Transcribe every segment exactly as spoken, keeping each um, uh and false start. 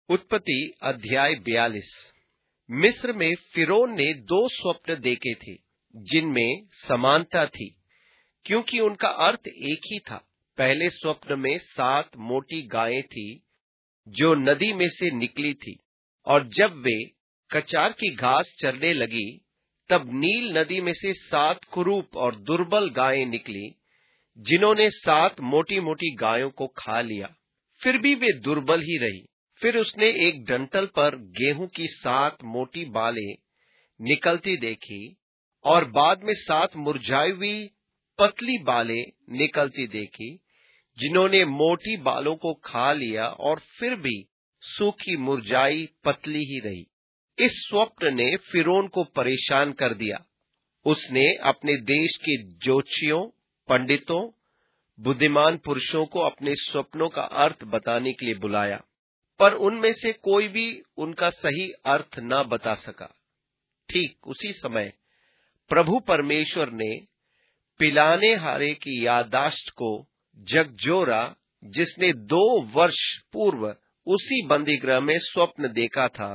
उत्पत्ति अध्याय बयालीस। मिस्र में फिरौन ने दो स्वप्न देखे थे जिनमें समानता थी, क्योंकि उनका अर्थ एक ही था। पहले स्वप्न में सात मोटी गायें थी जो नदी में से निकली थी, और जब वे कचार की घास चरने लगी तब नील नदी में से सात कुरूप और दुर्बल गायें निकली, जिन्होंने सात मोटी मोटी गायों को खा लिया। फिर भी वे दुर्बल ही रही। फिर उसने एक डंठल पर गेहूं की सात मोटी बालें निकलती देखी, और बाद में सात मुरझाई हुई पतली बालें निकलती देखी, जिन्होंने मोटी बालों को खा लिया, और फिर भी सूखी मुरझाई पतली ही रही। इस स्वप्न ने फिरौन को परेशान कर दिया। उसने अपने देश के ज्योतिषियों, पंडितों, बुद्धिमान पुरुषों को अपने स्वप्नों का अर्थ बताने के लिए बुलाया, पर उनमें से कोई भी उनका सही अर्थ न बता सका। ठीक उसी समय प्रभु परमेश्वर ने पिलाने हारे की याददाश्त को झकझोरा, जिसने दो वर्ष पूर्व उसी बंदीगृह में स्वप्न देखा था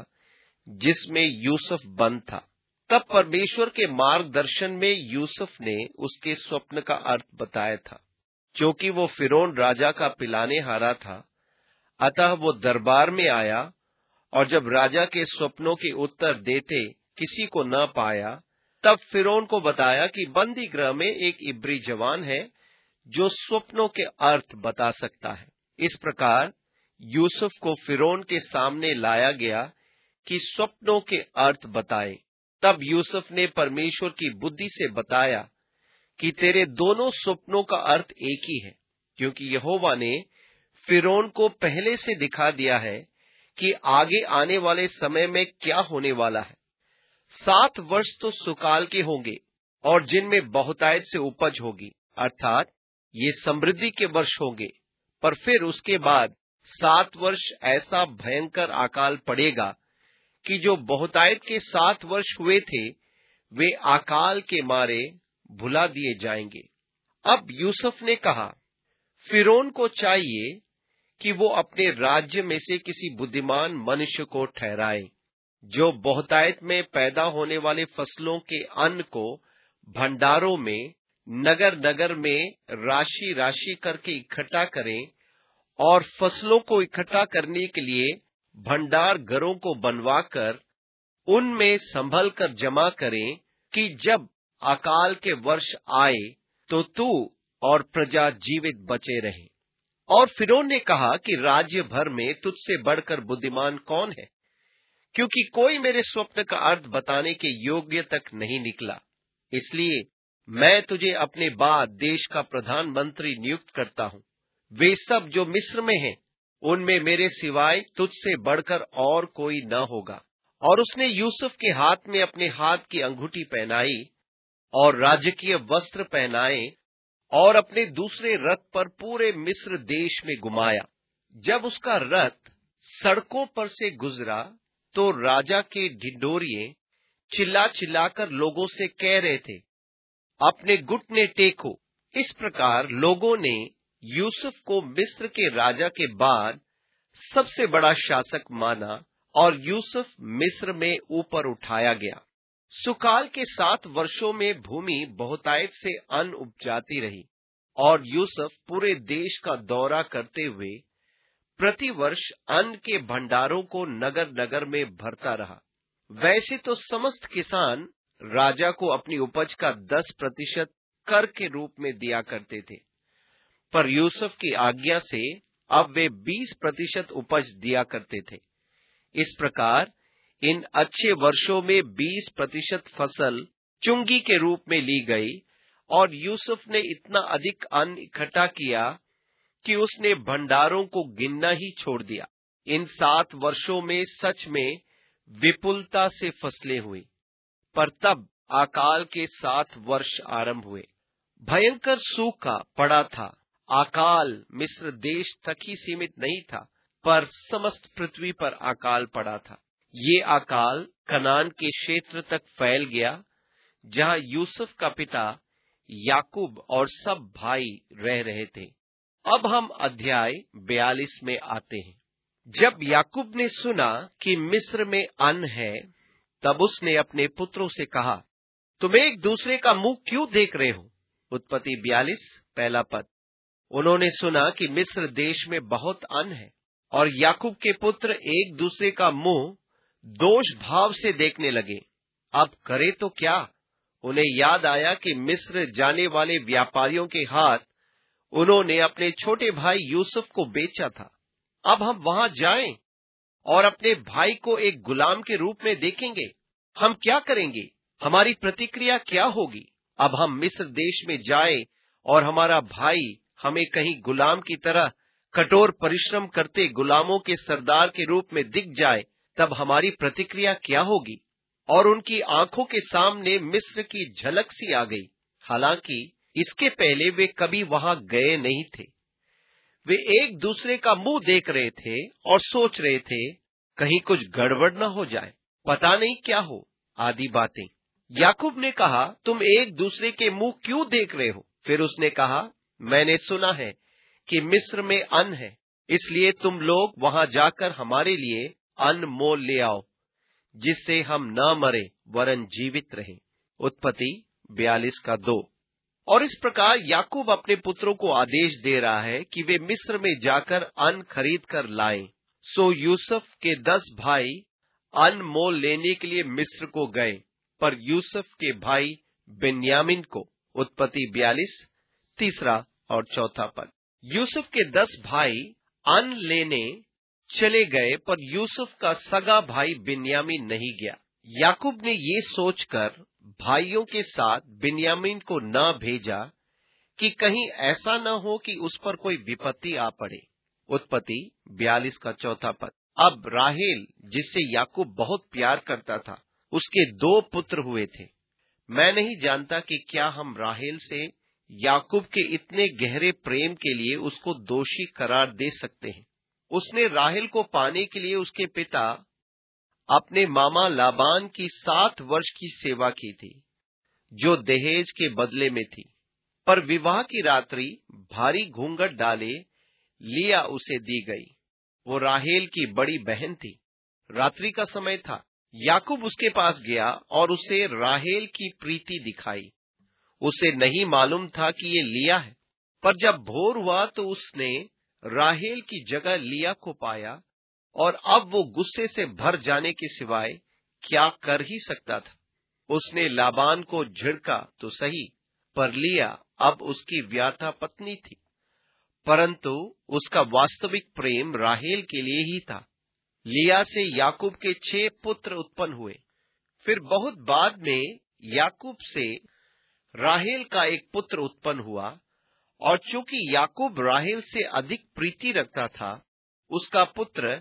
जिसमें यूसुफ बंद था। तब परमेश्वर के मार्गदर्शन में यूसुफ ने उसके स्वप्न का अर्थ बताया था। क्योंकि वो फिरौन राजा का पिलाने हारा था, अतः वो दरबार में आया, और जब राजा के स्वप्नों के उत्तर देते किसी को न पाया, तब फिरौन को बताया कि बंदी गृह में एक इब्री जवान है जो स्वप्नों के अर्थ बता सकता है। इस प्रकार यूसुफ को फिरौन के सामने लाया गया कि स्वप्नों के अर्थ बताए। तब यूसुफ ने परमेश्वर की बुद्धि से बताया कि तेरे दोनों स्वप्नों का अर्थ एक ही है, क्योंकि यहोवा ने फिरौन को पहले से दिखा दिया है कि आगे आने वाले समय में क्या होने वाला है। सात वर्ष तो सुकाल के होंगे, और जिनमें बहुतायत से उपज होगी, अर्थात ये समृद्धि के वर्ष होंगे। पर फिर उसके बाद सात वर्ष ऐसा भयंकर अकाल पड़ेगा कि जो बहुतायत के सात वर्ष हुए थे वे अकाल के मारे भुला दिए जाएंगे। अब यूसुफ ने कहा, फिरौन को चाहिए कि वो अपने राज्य में से किसी बुद्धिमान मनुष्य को ठहराए, जो बहुतायत में पैदा होने वाले फसलों के अन्न को भंडारों में नगर नगर में राशि राशि करके इकट्ठा करें, और फसलों को इकट्ठा करने के लिए भंडार घरों को बनवाकर उनमें संभल कर जमा करें, कि जब अकाल के वर्ष आए तो तू और प्रजा जीवित बचे रहे। और फिरौन ने कहा कि राज्य भर में तुझसे बढ़कर बुद्धिमान कौन है, क्योंकि कोई मेरे स्वप्न का अर्थ बताने के योग्य तक नहीं निकला। इसलिए मैं तुझे अपने बाद देश का प्रधानमंत्री नियुक्त करता हूँ। वे सब जो मिस्र में हैं, उनमें मेरे सिवाय तुझसे बढ़कर और कोई न होगा। और उसने यूसुफ के हाथ में अपने हाथ की अंगूठी पहनाई और राजकीय वस्त्र पहनाए, और अपने दूसरे रथ पर पूरे मिस्र देश में घुमाया। जब उसका रथ सड़कों पर से गुजरा तो राजा के ढिंढोरिये चिल्ला चिल्लाकर लोगों से कह रहे थे, अपने घुटने टेको। इस प्रकार लोगों ने यूसुफ को मिस्र के राजा के बाद सबसे बड़ा शासक माना, और यूसुफ मिस्र में ऊपर उठाया गया। सुकाल के सात वर्षों में भूमि बहुतायत से अन्न उपजाती रही, और यूसुफ पूरे देश का दौरा करते हुए प्रति वर्ष अन्न के भंडारों को नगर नगर में भरता रहा। वैसे तो समस्त किसान राजा को अपनी उपज का दस प्रतिशत कर के रूप में दिया करते थे, पर यूसुफ की आज्ञा से अब वे बीस प्रतिशत उपज दिया करते थे। इस प्रकार इन अच्छे वर्षों में बीस प्रतिशत फसल चुंगी के रूप में ली गई, और यूसुफ ने इतना अधिक अन्न इकट्ठा किया कि उसने भंडारों को गिनना ही छोड़ दिया। इन सात वर्षों में सच में विपुलता से फसलें हुई, पर तब अकाल के सात वर्ष आरंभ हुए। भयंकर सूखा पड़ा था। अकाल मिस्र देश तक ही सीमित नहीं था, पर समस्त पृथ्वी पर अकाल पड़ा था। ये अकाल कनान के क्षेत्र तक फैल गया, जहां यूसुफ का पिता याकूब और सब भाई रह रहे थे। अब हम अध्याय बयालीस में आते हैं। जब याकूब ने सुना कि मिस्र में अन्न है, तब उसने अपने पुत्रों से कहा, तुम एक दूसरे का मुंह क्यों देख रहे हो? उत्पत्ति बयालीस पहला पद। उन्होंने सुना कि मिस्र देश में बहुत अन्न है और याकूब के पुत्र एक दूसरे का मुंह दोष भाव से देखने लगे। अब करे तो क्या? उन्हें याद आया कि मिस्र जाने वाले व्यापारियों के हाथ उन्होंने अपने छोटे भाई यूसुफ को बेचा था। अब हम वहां जाएं और अपने भाई को एक गुलाम के रूप में देखेंगे। हम क्या करेंगे? हमारी प्रतिक्रिया क्या होगी? अब हम मिस्र देश में जाएं और हमारा भाई हमें कहीं गुलाम की तरह कठोर परिश्रम करते गुलामों के सरदार के रूप में दिख जाए, तब हमारी प्रतिक्रिया क्या होगी? और उनकी आंखों के सामने मिस्र की झलक सी आ गई। हालांकि इसके पहले वे कभी वहां गए नहीं थे। वे एक दूसरे का मुंह देख रहे थे और सोच रहे थे, कहीं कुछ गड़बड़ न हो जाए, पता नहीं क्या हो, आदि बातें। याकूब ने कहा, तुम एक दूसरे के मुंह क्यों देख रहे हो? फिर उसने कहा, मैंने सुना है कि मिस्र में अन्न है, इसलिए तुम लोग वहां जाकर हमारे लिए अन्न मोल ले आओ, जिससे हम न मरे वरन जीवित रहें। उत्पत्ति बयालीस का दो। और इस प्रकार याकूब अपने पुत्रों को आदेश दे रहा है कि वे मिस्र में जाकर अन्न खरीद कर लाएं। सो यूसुफ के दस भाई अन्न मोल लेने के लिए मिस्र को गए, पर यूसुफ के भाई बिन्यामीन को। उत्पत्ति बयालीस तीसरा और चौथा पद। यूसुफ के दस भाई अन्न लेने चले गए, पर यूसुफ का सगा भाई बिन्यामीन नहीं गया। याकूब ने ये सोचकर भाइयों के साथ बिन्यामीन को न भेजा कि कहीं ऐसा न हो कि उस पर कोई विपत्ति आ पड़े। उत्पत्ति बयालीस का चौथा पद। अब राहेल, जिससे याकूब बहुत प्यार करता था, उसके दो पुत्र हुए थे। मैं नहीं जानता कि क्या हम राहेल से याकूब के इतने गहरे प्रेम के लिए उसको दोषी करार दे सकते हैं। उसने राहेल को पाने के लिए उसके पिता अपने मामा लाबान की सात वर्ष की सेवा की थी, जो दहेज के बदले में थी। पर विवाह की रात्रि भारी घूंघट डाले लिया उसे दी गई। वो राहेल की बड़ी बहन थी। रात्रि का समय था। याकूब उसके पास गया और उसे राहेल की प्रीति दिखाई। उसे नहीं मालूम था कि ये लिया है, पर जब भोर हुआ तो उसने राहेल की जगह लिया को पाया, और अब वो गुस्से से भर जाने के सिवाय क्या कर ही सकता था। उसने लाबान को झिड़का तो सही, पर लिया अब उसकी व्याथा पत्नी थी, परंतु उसका वास्तविक प्रेम राहेल के लिए ही था। लिया से याकूब के छह पुत्र उत्पन्न हुए। फिर बहुत बाद में याकूब से राहेल का एक पुत्र उत्पन्न हुआ, और चूंकि याकूब राहेल से अधिक प्रीति रखता था, उसका पुत्र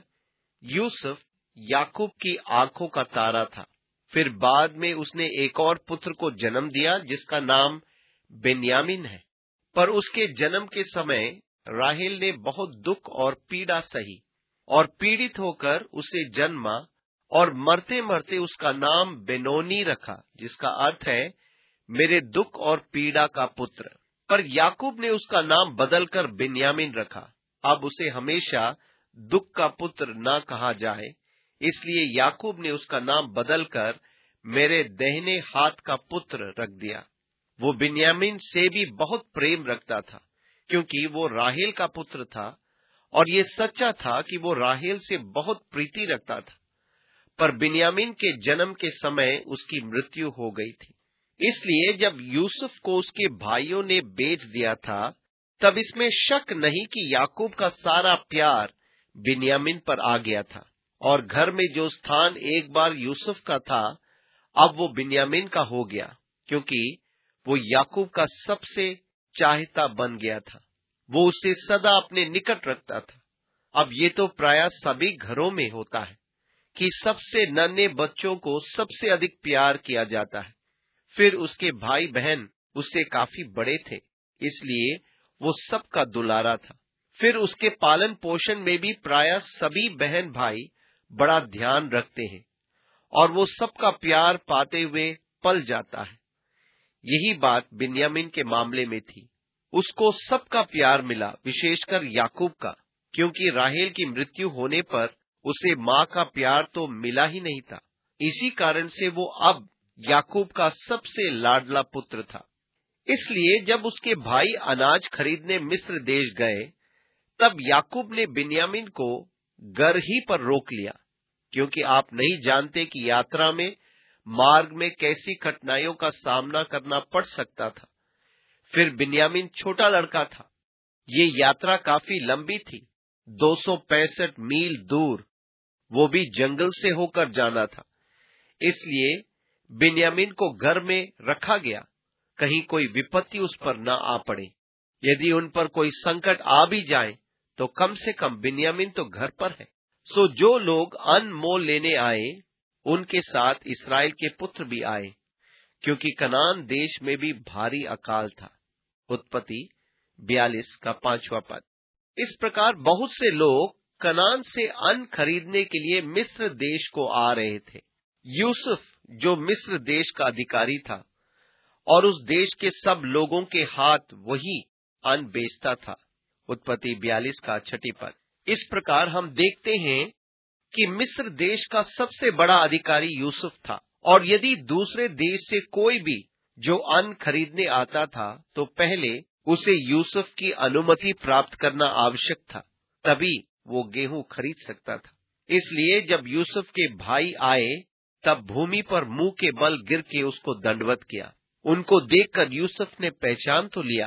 यूसुफ याकूब की आंखों का तारा था। फिर बाद में उसने एक और पुत्र को जन्म दिया, जिसका नाम बिन्यामीन है। पर उसके जन्म के समय राहेल ने बहुत दुख और पीड़ा सही, और पीड़ित होकर उसे जन्मा, और मरते मरते उसका नाम बेनोनी रखा, जिसका अर्थ है मेरे दुख और पीड़ा का पुत्र। पर याकूब ने उसका नाम बदलकर बिन्यामीन रखा। अब उसे हमेशा दुख का पुत्र न कहा जाए, इसलिए याकूब ने उसका नाम बदलकर मेरे दाहिने हाथ का पुत्र रख दिया। वो बिन्यामीन से भी बहुत प्रेम रखता था, क्योंकि वो राहेल का पुत्र था, और ये सच्चा था कि वो राहेल से बहुत प्रीति रखता था। पर बिन्यामीन के जन्म के समय उसकी मृत्यु हो गई थी। इसलिए जब यूसुफ को उसके भाइयों ने बेच दिया था, तब इसमें शक नहीं कि याकूब का सारा प्यार बिन्यामीन पर आ गया था, और घर में जो स्थान एक बार यूसुफ का था, अब वो बिन्यामीन का हो गया, क्योंकि वो याकूब का सबसे चाहता बन गया था। वो उसे सदा अपने निकट रखता था। अब ये तो प्रायः सभी घरों में होता है कि सबसे नन्हे बच्चों को सबसे अधिक प्यार किया जाता है। फिर उसके भाई बहन उससे काफी बड़े थे, इसलिए वो सबका दुलारा था। फिर उसके पालन पोषण में भी प्रायः सभी बहन भाई बड़ा ध्यान रखते हैं, और वो सबका प्यार पाते हुए पल जाता है। यही बात बिन्यामीन के मामले में थी। उसको सबका प्यार मिला, विशेषकर याकूब का। क्योंकि राहेल की मृत्यु होने पर उसे माँ का प्यार तो मिला ही नहीं था। इसी कारण से वो अब याकूब का सबसे लाडला पुत्र था। इसलिए जब उसके भाई अनाज खरीदने मिस्र देश गए, तब याकूब ने बिन्यामीन को घर ही पर रोक लिया, क्योंकि आप नहीं जानते कि यात्रा में मार्ग में कैसी कठिनाइयों का सामना करना पड़ सकता था। फिर बिन्यामीन छोटा लड़का था। ये यात्रा काफी लंबी थी, दो सौ पैंसठ मील दूर, वो भी जंगल से होकर जाना था। इसलिए बिन्यामीन को घर में रखा गया, कहीं कोई विपत्ति उस पर न आ पड़े। यदि उन पर कोई संकट आ भी जाए तो कम से कम बिन्यामीन तो घर पर है। सो जो लोग अन्न मोल लेने आए, उनके साथ इस्राएल के पुत्र भी आए, क्योंकि कनान देश में भी भारी अकाल था। उत्पत्ति बयालीस का पांचवा पद। इस प्रकार बहुत से लोग कनान से अन्न खरीदने के लिए मिस्र देश को आ रहे थे। यूसुफ जो मिस्र देश का अधिकारी था और उस देश के सब लोगों के हाथ वही अन्न बेचता था। उत्पत्ति बयालीस का छठी पद। इस प्रकार हम देखते हैं कि मिस्र देश का सबसे बड़ा अधिकारी यूसुफ था, और यदि दूसरे देश से कोई भी जो अन्न खरीदने आता था तो पहले उसे यूसुफ की अनुमति प्राप्त करना आवश्यक था, तभी वो गेहूं खरीद सकता था। इसलिए जब यूसुफ के भाई आए, तब भूमि पर मुंह के बल गिर के उसको दंडवत किया। उनको देखकर यूसुफ ने पहचान तो लिया,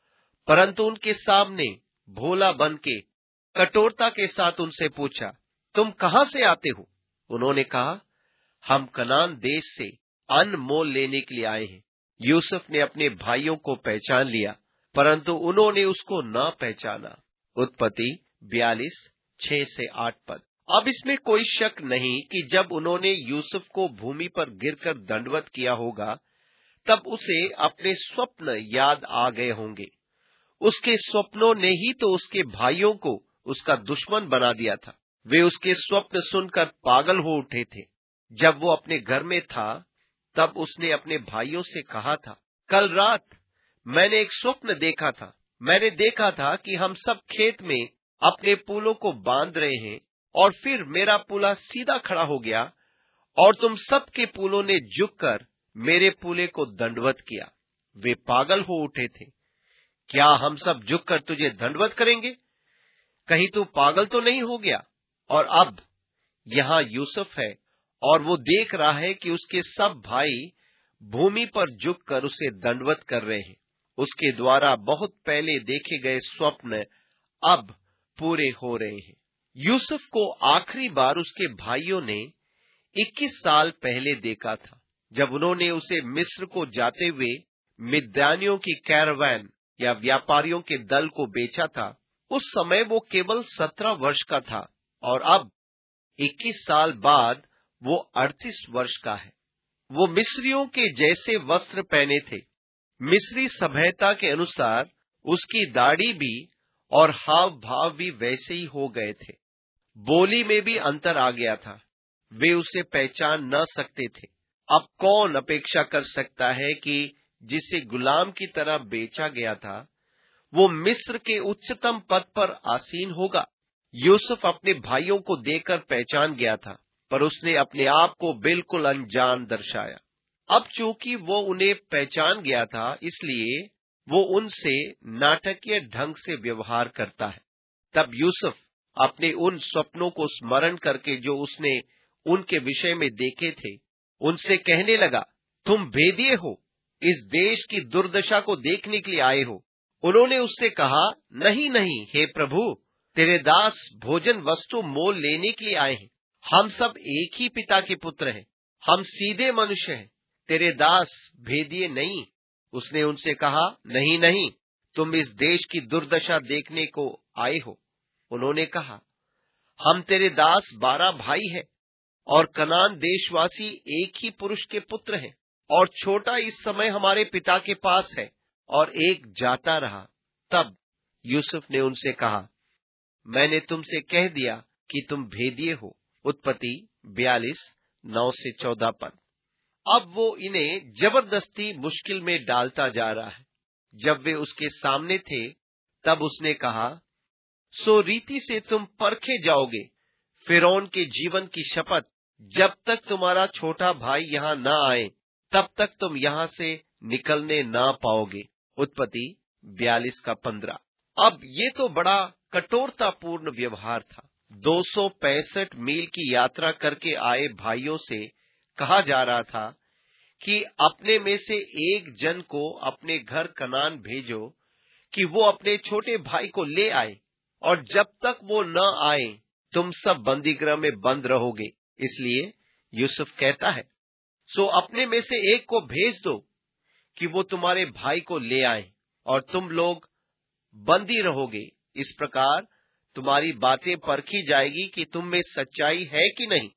परंतु उनके सामने भोला बन के कठोरता के साथ उनसे पूछा, तुम कहां से आते हो? उन्होंने कहा, हम कनान देश से अन्न मोल लेने के लिए आए हैं। यूसुफ ने अपने भाइयों को पहचान लिया, परंतु उन्होंने उसको न पहचाना। उत्पत्ति बयालीस छह से आठ पद। अब इसमें कोई शक नहीं कि जब उन्होंने यूसुफ को भूमि पर गिरकर दंडवत किया होगा, तब उसे अपने स्वप्न याद आ गए होंगे। उसके स्वप्नों ने ही तो उसके भाइयों को उसका दुश्मन बना दिया था। वे उसके स्वप्न सुनकर पागल हो उठे थे। जब वो अपने घर में था, तब उसने अपने भाइयों से कहा था, कल रात मैंने एक स्वप्न देखा था। मैंने देखा था कि हम सब खेत में अपने पुलों को बांध रहे हैं, और फिर मेरा पुला सीधा खड़ा हो गया और तुम सब के पुलों ने झुककर मेरे पुले को दंडवत किया। वे पागल हो उठे थे। क्या हम सब झुककर तुझे दंडवत करेंगे? कहीं तू पागल तो नहीं हो गया? और अब यहाँ यूसुफ है, और वो देख रहा है कि उसके सब भाई भूमि पर झुककर उसे दंडवत कर रहे हैं। उसके द्वारा बहुत पहले देखे गए स्वप्न अब पूरे हो रहे हैं। यूसुफ को आखिरी बार उसके भाइयों ने इक्कीस साल पहले देखा था, जब उन्होंने उसे मिस्र को जाते हुए मिद्यानियों की कैरावान या व्यापारियों के दल को बेचा था। उस समय वो केवल सत्रह वर्ष का था, और अब इक्कीस साल बाद वो अड़तीस वर्ष का है। वो मिस्रियों के जैसे वस्त्र पहने थे। मिस्री सभ्यता के अनुसार उसकी दाढ़ी भी और हाव भाव भी वैसे ही हो गए थे। बोली में भी अंतर आ गया था। वे उसे पहचान न सकते थे। अब कौन अपेक्षा कर सकता है कि जिसे गुलाम की तरह बेचा गया था, वो मिस्र के उच्चतम पद पर आसीन होगा? यूसुफ अपने भाइयों को देखकर पहचान गया था, पर उसने अपने आप को बिल्कुल अनजान दर्शाया। अब चूंकि वो उन्हें पहचान गया था, इसलिए वो उनसे नाटकीय ढंग से व्यवहार करता है। तब यूसुफ अपने उन स्वप्नों को स्मरण करके जो उसने उनके विषय में देखे थे, उनसे कहने लगा, तुम भेदिए हो, इस देश की दुर्दशा को देखने के लिए आए हो। उन्होंने उससे कहा, नहीं नहीं हे प्रभु, तेरे दास भोजन वस्तु मोल लेने के लिए आए हैं। हम सब एक ही पिता के पुत्र हैं, हम सीधे मनुष्य हैं, तेरे दास भेदिए नहीं। उसने उनसे कहा, नहीं नहीं, तुम इस देश की दुर्दशा देखने को आए हो। उन्होंने कहा, हम तेरे दास बारह भाई हैं, और कनान देशवासी एक ही पुरुष के पुत्र हैं, और छोटा इस समय हमारे पिता के पास है, और एक जाता रहा। तब यूसुफ ने उनसे कहा, मैंने तुमसे कह दिया कि तुम भेदिए हो। उत्पत्ति बयालीस नौ से चौदह पद। अब वो इन्हें जबरदस्ती मुश्किल में डालता जा रहा है। जब वे उसके सामने थे, तब उसने कहा, सो रीति से तुम परखे जाओगे फिरौन के जीवन की शपथ, जब तक तुम्हारा छोटा भाई यहाँ न आए तब तक तुम यहाँ से निकलने ना पाओगे। उत्पत्ति बयालीस का पंद्रह। अब ये तो बड़ा कठोरतापूर्ण व्यवहार था। दो सौ पैंसठ मील की यात्रा करके आए भाइयों से कहा जा रहा था कि अपने में से एक जन को अपने घर कनान भेजो कि वो अपने छोटे भाई को ले आए, और जब तक वो न आए तुम सब बंदीगृह में बंद रहोगे। इसलिए यूसुफ कहता है, सो अपने में से एक को भेज दो कि वो तुम्हारे भाई को ले आए और तुम लोग बंदी रहोगे। इस प्रकार तुम्हारी बातें परखी जाएगी कि तुम में सच्चाई है कि नहीं।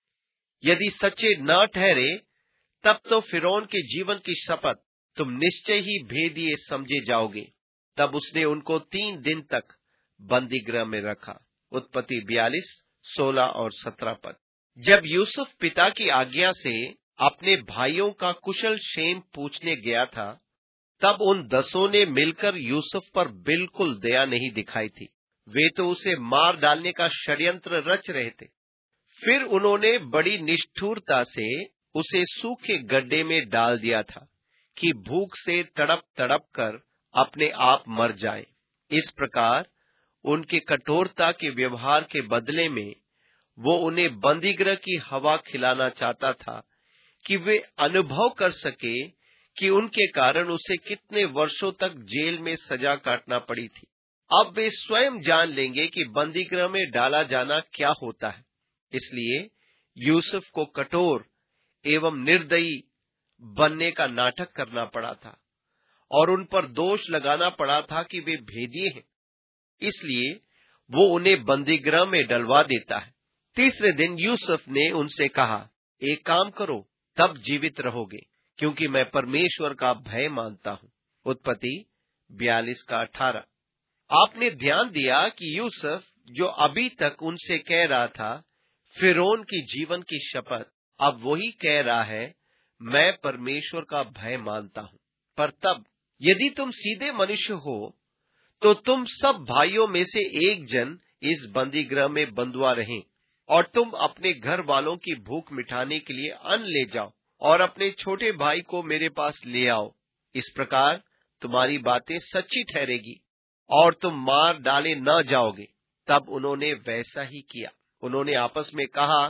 यदि सच्चे न ठहरे तब तो फिरौन के जीवन की शपथ तुम निश्चय ही भेदिए समझे जाओगे। तब उसने उनको तीन दिन तक बंदी गृह में रखा। उत्पत्ति बयालीस सोलह और सत्रह पद। जब यूसुफ पिता की आज्ञा से अपने भाइयों का कुशल क्षेम पूछने गया था, तब उन दसों ने मिलकर यूसुफ पर बिल्कुल दया नहीं दिखाई थी। वे तो उसे मार डालने का षड्यंत्र रच रहे थे। फिर उन्होंने बड़ी निष्ठुरता से उसे सूखे गड्ढे में डाल दिया था कि भूख से तड़प तड़प कर अपने आप मर जाए। इस प्रकार उनके कठोरता के व्यवहार के बदले में वो उन्हें बंदीगृह की हवा खिलाना चाहता था कि वे अनुभव कर सके कि उनके कारण उसे कितने वर्षों तक जेल में सजा काटना पड़ी थी। अब वे स्वयं जान लेंगे कि बंदीगृह में डाला जाना क्या होता है। इसलिए यूसुफ को कठोर एवं निर्दयी बनने का नाटक करना पड़ा था और उन पर दोष लगाना पड़ा था कि वे भेदिए हैं। इसलिए वो उन्हें बंदीगृह में डलवा देता है। तीसरे दिन यूसुफ ने उनसे कहा, एक काम करो, तब जीवित रहोगे, क्योंकि मैं परमेश्वर का भय मानता हूँ। उत्पत्ति बयालीस का अठारह। आपने ध्यान दिया कि यूसुफ जो अभी तक उनसे कह रहा था फिरौन की जीवन की शपथ, अब वही कह रहा है, मैं परमेश्वर का भय मानता हूँ। पर तब यदि तुम सीधे मनुष्य हो तो तुम सब भाइयों में से एक जन इस बंदीगृह में बंधुआ रहें, और तुम अपने घर वालों की भूख मिटाने के लिए अन्न ले जाओ और अपने छोटे भाई को मेरे पास ले आओ। इस प्रकार तुम्हारी बातें सच्ची ठहरेगी और तुम मार डाले न जाओगे। तब उन्होंने वैसा ही किया। उन्होंने आपस में कहा,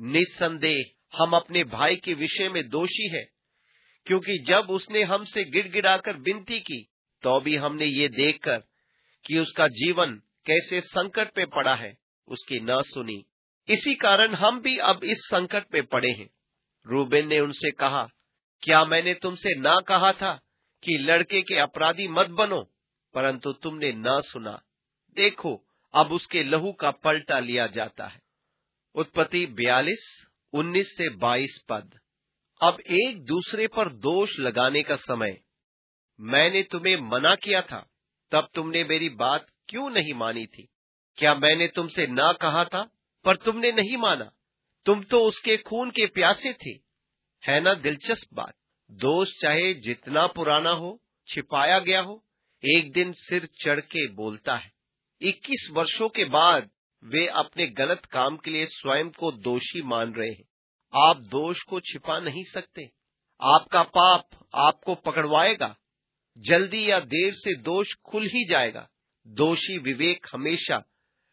निस्संदेह हम अपने भाई के विषय में दोषी हैं, क्योंकि जब उसने हमसे गिड़गिड़ाकर विनती की तो भी हमने ये देखकर कि उसका जीवन कैसे संकट पे पड़ा है, उसकी न सुनी। इसी कारण हम भी अब इस संकट पे पड़े हैं। रूबेन ने उनसे कहा, क्या मैंने तुमसे ना कहा था कि लड़के के अपराधी मत बनो? परंतु तुमने न सुना। देखो, अब उसके लहू का पलटा लिया जाता है। उत्पत्ति बयालीस उन्नीस से बाईस पद। अब एक दूसरे पर दोष लगाने का समय। मैंने तुम्हें मना किया था, तब तुमने मेरी बात क्यों नहीं मानी थी? क्या मैंने तुमसे ना कहा था, पर तुमने नहीं माना? तुम तो उसके खून के प्यासे थे। है ना दिलचस्प बात? दोष चाहे जितना पुराना हो, छिपाया गया हो, एक दिन सिर चढ़ के बोलता है। इक्कीस वर्षों के बाद वे अपने गलत काम के लिए स्वयं को दोषी मान रहे हैं। आप दोष को छिपा नहीं सकते। आपका पाप आपको पकड़वाएगा। जल्दी या देर से दोष खुल ही जाएगा। दोषी विवेक हमेशा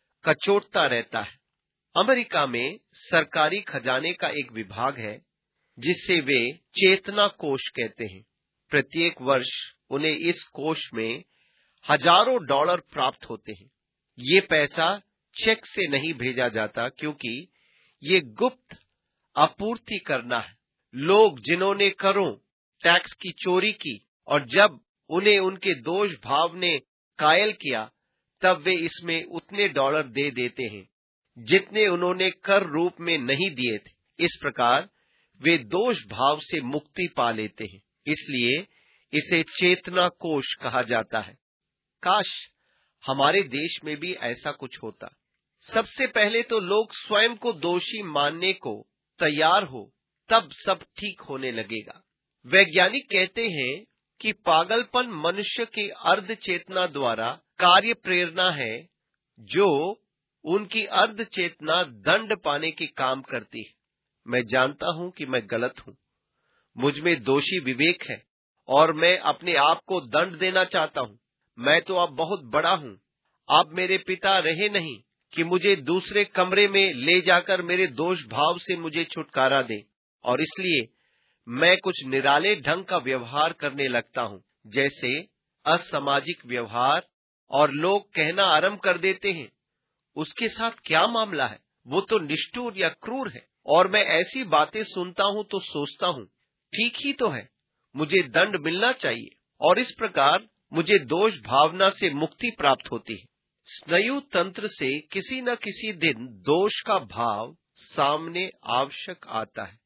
कचोटता रहता है। अमेरिका में सरकारी खजाने का एक विभाग है जिसे वे चेतना कोष कहते हैं। प्रत्येक वर्ष उन्हें इस कोष में हजारों डॉलर प्राप्त होते हैं। ये पैसा चेक से नहीं भेजा जाता, क्योंकि ये गुप्त आपूर्ति करना है। लोग जिन्होंने करों टैक्स की चोरी की और जब उन्हें उनके दोष भाव ने कायल किया, तब वे इसमें उतने डॉलर दे देते हैं जितने उन्होंने कर रूप में नहीं दिए थे। इस प्रकार वे दोष भाव से मुक्ति पा लेते हैं। इसलिए इसे चेतना कोष कहा जाता है। काश हमारे देश में भी ऐसा कुछ होता। सबसे पहले तो लोग स्वयं को दोषी मानने को तैयार हो, तब सब ठीक होने लगेगा। वैज्ञानिक कहते हैं कि पागलपन मनुष्य की अर्ध चेतना द्वारा कार्य प्रेरणा है, जो उनकी अर्ध चेतना दंड पाने के काम करती है। मैं जानता हूं कि मैं गलत हूं, मुझ में दोषी विवेक है और मैं अपने आप को दंड देना चाहता हूं। मैं तो अब बहुत बड़ा हूं, अब मेरे पिता रहे नहीं कि मुझे दूसरे कमरे में ले जाकर मेरे दोष भाव से मुझे छुटकारा दें, और इसलिए मैं कुछ निराले ढंग का व्यवहार करने लगता हूं, जैसे असामाजिक व्यवहार, और लोग कहना आरंभ कर देते हैं, उसके साथ क्या मामला है, वो तो निष्ठुर या क्रूर है। और मैं ऐसी बातें सुनता हूं तो सोचता हूं, ठीक ही तो है, मुझे दंड मिलना चाहिए, और इस प्रकार मुझे दोष भावना से मुक्ति प्राप्त होती है। स्नायु तंत्र से किसी न किसी दिन दोष का भाव सामने आवश्यक आता है।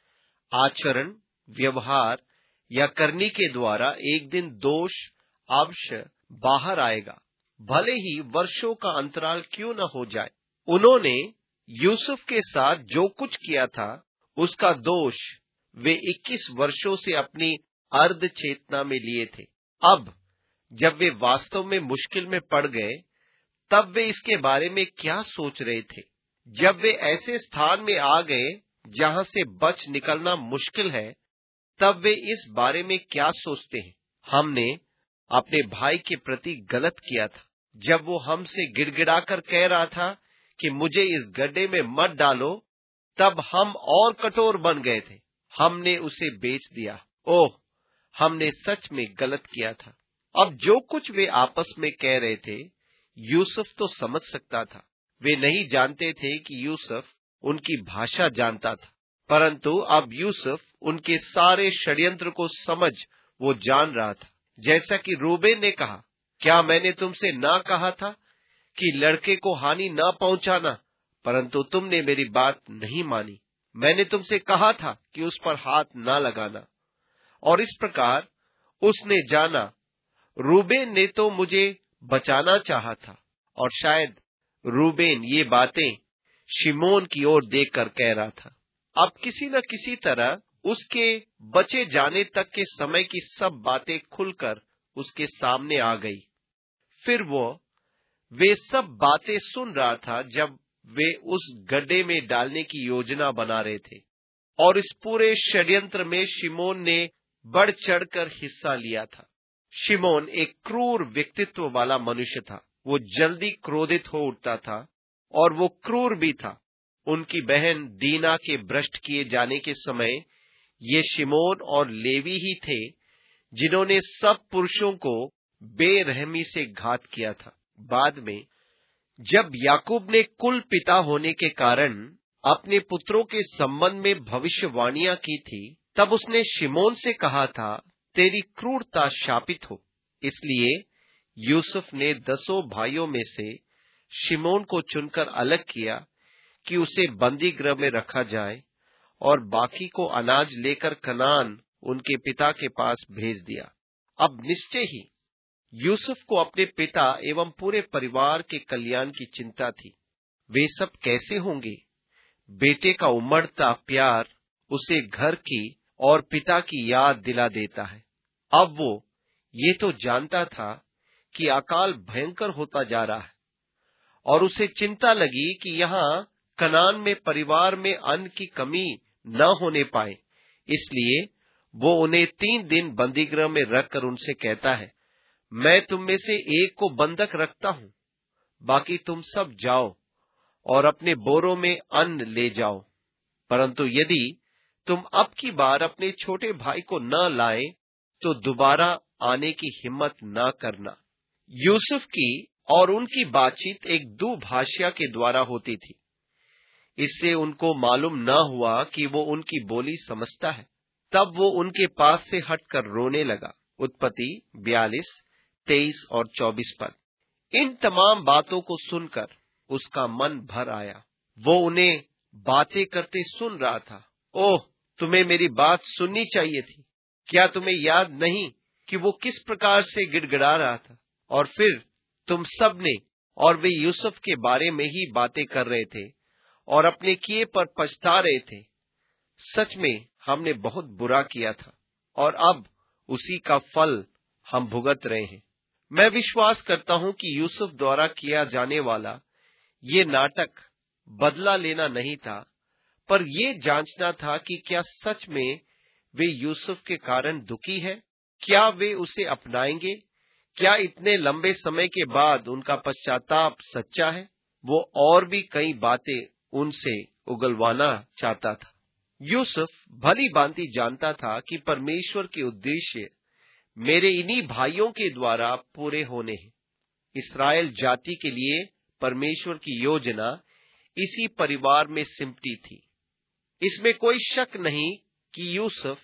आचरण, व्यवहार या करनी के द्वारा एक दिन दोष अवश्य बाहर आएगा, भले ही वर्षों का अंतराल क्यों न हो जाए। उन्होंने यूसुफ के साथ जो कुछ किया था, उसका दोष वे इक्कीस वर्षों से अपनी अर्ध चेतना में लिए थे। अब जब वे वास्तव में मुश्किल में पड़ गए, तब वे इसके बारे में क्या सोच रहे थे? जब वे ऐसे स्थान में आ गए जहां से बच निकलना मुश्किल है, तब वे इस बारे में क्या सोचते हैं? हमने अपने भाई के प्रति गलत किया था। जब वो हमसे गिड़गिड़ाकर कह रहा था कि मुझे इस गड्ढे में मत डालो, तब हम और कठोर बन गए थे। हमने उसे बेच दिया। ओह, हमने सच में गलत किया था। अब जो कुछ वे आपस में कह रहे थे, यूसुफ तो समझ सकता था। वे नहीं जानते थे कि यूसुफ उनकी भाषा जानता था, परंतु अब यूसुफ उनके सारे षड्यंत्र को समझ वो जान रहा था। जैसा कि रूबेन ने कहा, क्या मैंने तुमसे ना कहा था कि लड़के को हानि ना पहुंचाना, परंतु तुमने मेरी बात नहीं मानी। मैंने तुमसे कहा था कि उस पर हाथ ना लगाना। और इस प्रकार उसने जाना, रूबेन ने तो मुझे बचाना चाहा था, और शायद रूबेन ये बातें शिमोन की ओर देखकर कह रहा था। अब किसी न किसी तरह उसके बचे जाने तक के समय की सब बातें खुलकर उसके सामने आ गई। फिर वो वे सब बातें सुन रहा था जब वे उस गड्ढे में डालने की योजना बना रहे थे, और इस पूरे षड्यंत्र में शिमोन ने बढ़ चढ़कर हिस्सा लिया था। शिमोन एक क्रूर व्यक्तित्व वाला मनुष्य था। वो जल्दी क्रोधित हो उठता था, और वो क्रूर भी था। उनकी बहन दीना के भ्रष्ट किए जाने के समय ये शिमोन और लेवी ही थे जिन्होंने सब पुरुषों को बेरहमी से घात किया था। बाद में जब याकूब ने कुल पिता होने के कारण अपने पुत्रों के संबंध में भविष्यवाणियां की थी, तब उसने शिमोन से कहा था, तेरी क्रूरता शापित हो। इसलिए यूसुफ ने दसों भाइयों में से शिमोन को चुनकर अलग किया कि उसे बंदी गृह में रखा जाए, और बाकी को अनाज लेकर कनान उनके पिता के पास भेज दिया। अब निश्चय ही यूसुफ को अपने पिता एवं पूरे परिवार के कल्याण की चिंता थी। वे सब कैसे होंगे? बेटे का उमड़ता प्यार उसे घर की और पिता की याद दिला देता है। अब वो ये तो जानता था कि अकाल भयंकर होता जा रहा है, और उसे चिंता लगी कि यहाँ कनान में परिवार में अन्न की कमी न होने पाए। इसलिए वो उन्हें तीन दिन बंदीगृह में रखकर उनसे कहता है, मैं तुम में से एक को बंधक रखता हूं, बाकी तुम सब जाओ और अपने बोरों में अन्न ले जाओ। परंतु यदि तुम अब की बार अपने छोटे भाई को न लाए, तो दोबारा आने की हिम्मत न करना। यूसुफ की और उनकी बातचीत एक दुभाषिया के द्वारा होती थी। इससे उनको मालूम न हुआ कि वो उनकी बोली समझता है। तब वो उनके पास से हटकर रोने लगा। उत्पत्ति बयालीस, तेईस और चौबीस पद। इन तमाम बातों को सुनकर उसका मन भर आया। वो उन्हें बातें करते सुन रहा था। ओह, तुम्हें मेरी बात सुननी चाहिए थी। क्या तुम्हें याद नहीं कि वो किस प्रकार से गिड़गिड़ा रहा था? और फिर तुम सब ने और वे यूसुफ के बारे में ही बातें कर रहे थे और अपने किए पर पछता रहे थे। सच में हमने बहुत बुरा किया था, और अब उसी का फल हम भुगत रहे हैं। मैं विश्वास करता हूं कि यूसुफ द्वारा किया जाने वाला ये नाटक बदला लेना नहीं था, पर यह जांचना था कि क्या सच में वे यूसुफ के कारण दुखी है, क्या वे उसे अपनाएंगे, क्या इतने लंबे समय के बाद उनका पश्चाताप सच्चा है। वो और भी कई बातें उनसे उगलवाना चाहता था। यूसुफ भली भांति जानता था कि परमेश्वर के उद्देश्य मेरे इन्हीं भाइयों के द्वारा पूरे होने हैं। इस्राएल जाति के लिए परमेश्वर की योजना इसी परिवार में सिमटी थी। इसमें कोई शक नहीं कि यूसुफ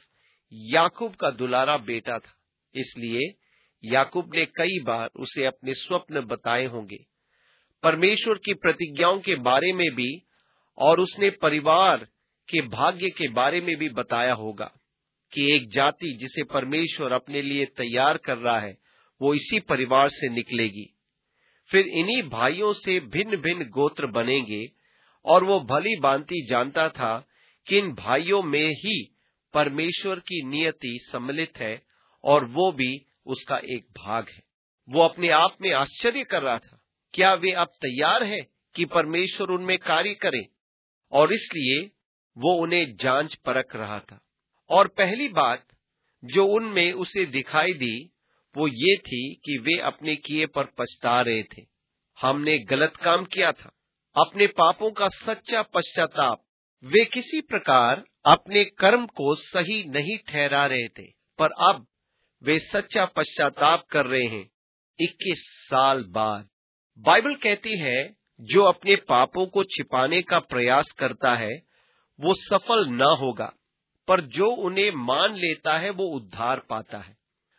याकूब का दुलारा बेटा था, इसलिए याकूब ने कई बार उसे अपने स्वप्न बताए होंगे, परमेश्वर की प्रतिज्ञाओं के बारे में भी, और उसने परिवार के भाग्य के बारे में भी बताया होगा कि एक जाति जिसे परमेश्वर अपने लिए तैयार कर रहा है वो इसी परिवार से निकलेगी। फिर इन्हीं भाइयों से भिन्न भिन्न गोत्र बनेंगे, और वो भली भांति जानता था कि इन भाइयों में ही परमेश्वर की नियति सम्मिलित है और वो भी उसका एक भाग है। वो अपने आप में आश्चर्य कर रहा था, क्या वे अब तैयार है कि परमेश्वर उनमें कार्य करे, और इसलिए वो उन्हें जांच परख रहा था। और पहली बात जो उनमें उसे दिखाई दी वो ये थी कि वे अपने किए पर पछता रहे थे। हमने गलत काम किया था, अपने पापों का सच्चा पश्चाताप। वे किसी प्रकार अपने कर्म को सही नहीं ठहरा रहे थे, पर अब वे सच्चा पश्चाताप कर रहे हैं इक्कीस साल बाद। बाइबल कहती है जो अपने पापों को छिपाने का प्रयास करता है वो सफल न होगा, पर जो उन्हें मान लेता है वो उद्धार पाता है।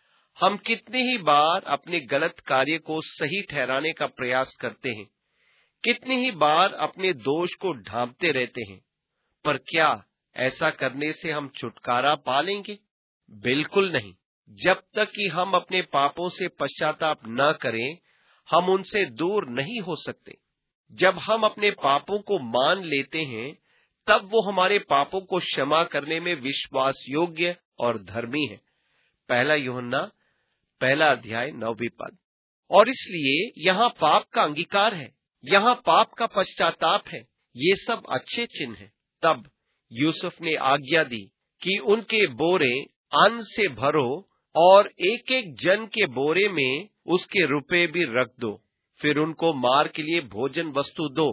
हम कितनी ही बार अपने गलत कार्य को सही ठहराने का प्रयास करते हैं, कितनी ही बार अपने दोष को ढांपते रहते हैं, पर क्या ऐसा करने से हम छुटकारा पा लेंगे? बिल्कुल नहीं। जब तक कि हम अपने पापों से पश्चाताप न करें, हम उनसे दूर नहीं हो सकते। जब हम अपने पापों को मान लेते हैं, तब वो हमारे पापों को क्षमा करने में विश्वास योग्य और धर्मी है। पहला यूहन्ना पहला अध्याय नौवीं पद। और इसलिए यहाँ पाप का अंगीकार है, यहाँ पाप का पश्चाताप है। ये सब अच्छे चिन्ह हैं। तब यूसुफ ने आज्ञा दी कि उनके बोरे अन्न से भरो और एक एक जन के बोरे में उसके रुपए भी रख दो, फिर उनको मार के लिए भोजन वस्तु दो।